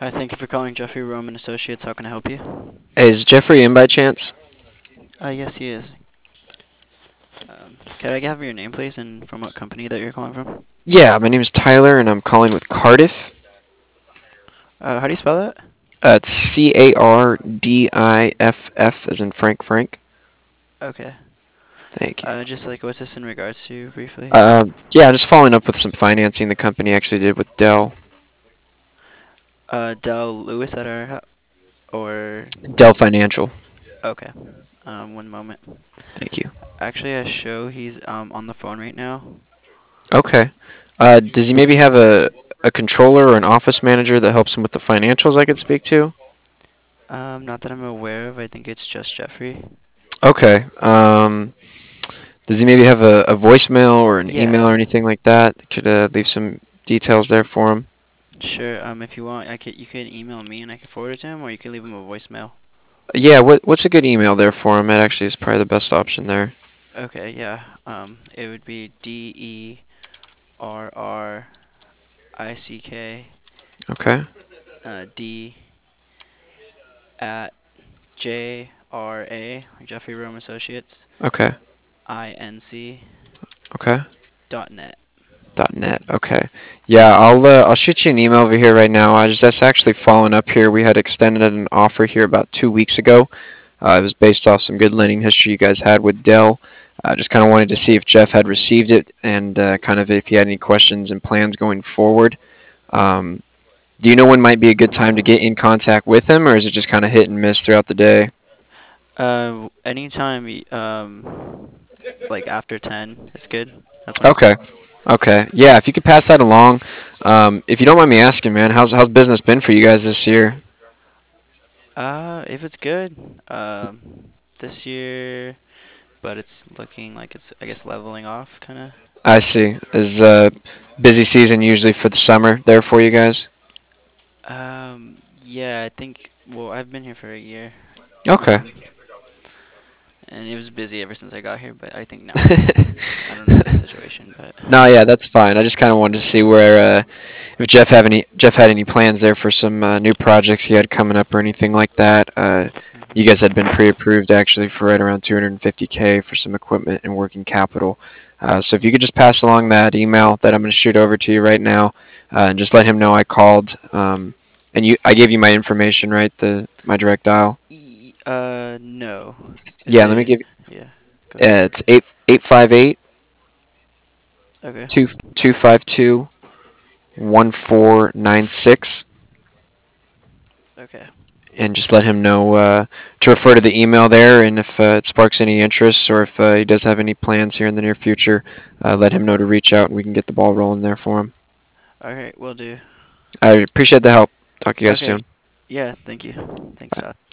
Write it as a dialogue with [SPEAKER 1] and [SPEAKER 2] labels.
[SPEAKER 1] Hi, thank you for calling Jeffrey Roman Associates. How can I help you?
[SPEAKER 2] Hey, is Jeffrey in by chance?
[SPEAKER 1] Yes, he is. Could I have your name, please, and from what company that you're calling from?
[SPEAKER 2] Yeah, my name is Tyler, and I'm calling with Cardiff.
[SPEAKER 1] How do you spell that?
[SPEAKER 2] It's Cardiff, as in Frank Frank.
[SPEAKER 1] Okay.
[SPEAKER 2] Thank you.
[SPEAKER 1] Just like, what's this in regards to, briefly?
[SPEAKER 2] Yeah, just following up with some financing the company actually did with Dell.
[SPEAKER 1] Del Lewis at or...
[SPEAKER 2] Dell Financial.
[SPEAKER 1] Okay. One moment.
[SPEAKER 2] Thank you.
[SPEAKER 1] Actually, I show he's on the phone right now.
[SPEAKER 2] Okay. Does he maybe have a controller or an office manager that helps him with the financials I could speak to?
[SPEAKER 1] Not that I'm aware of. I think it's just Jeffrey.
[SPEAKER 2] Okay. Does he maybe have a voicemail or an email
[SPEAKER 1] Yeah.
[SPEAKER 2] or anything like that? Could leave some details there for him.
[SPEAKER 1] Sure. If you want, you could email me and I can forward it to him, or you could leave him a voicemail.
[SPEAKER 2] Yeah, what's a good email there for him? That actually is probably the best option there.
[SPEAKER 1] Okay. Yeah. It would be DERRICK
[SPEAKER 2] Okay.
[SPEAKER 1] D at JRA, Jeffrey Rome Associates,
[SPEAKER 2] Okay.
[SPEAKER 1] INC
[SPEAKER 2] Okay.
[SPEAKER 1] .net.
[SPEAKER 2] .net. Okay. Yeah, I'll shoot you an email over here right now. I just that's actually following up here. We had extended an offer here about 2 weeks ago. It was based off some good lending history you guys had with Dell. I just kind of wanted to see if Jeff had received it and kind of if he had any questions and plans going forward. Um, do you know when might be a good time to get in contact with him, or is it just kind of hit and miss throughout the day?
[SPEAKER 1] Anytime, like after 10 is good. That's when.
[SPEAKER 2] Okay. Okay. Yeah, if you could pass that along. If you don't mind me asking, man, how's business been for you guys this year?
[SPEAKER 1] If it's good, this year, but it's looking like it's, I guess, leveling off, kind of.
[SPEAKER 2] I see. Is busy season usually for the summer there for you guys?
[SPEAKER 1] Yeah, I think, well, I've been here for a year.
[SPEAKER 2] Okay.
[SPEAKER 1] Um, and it was busy ever since I got here, but I think now it's leveling. I don't know the situation, but.
[SPEAKER 2] No, yeah, that's fine. I just kind of wanted to see where if Jeff had any plans there for some new projects he had coming up or anything like that. You
[SPEAKER 1] Mhm.
[SPEAKER 2] guys had been pre-approved actually for right around 250K for some equipment and working capital. So if you could just pass along that email that I'm going to shoot over to you right now, and just let him know I called. And I gave you my information, right? My direct dial.
[SPEAKER 1] No. Is
[SPEAKER 2] Yeah, let me
[SPEAKER 1] it?
[SPEAKER 2] give.
[SPEAKER 1] Yeah. Go ahead.
[SPEAKER 2] It's 858
[SPEAKER 1] Okay.
[SPEAKER 2] 252 1496,
[SPEAKER 1] Okay.
[SPEAKER 2] and just let him know to refer to the email there. And if it sparks any interest, or if he does have any plans here in the near future, let him know to reach out, and we can get the ball rolling there for him.
[SPEAKER 1] All right. Will do.
[SPEAKER 2] I appreciate the help. Talk to you guys
[SPEAKER 1] Okay.
[SPEAKER 2] soon.
[SPEAKER 1] Yeah. Thank you. Thanks,
[SPEAKER 2] Bye.
[SPEAKER 1] Todd.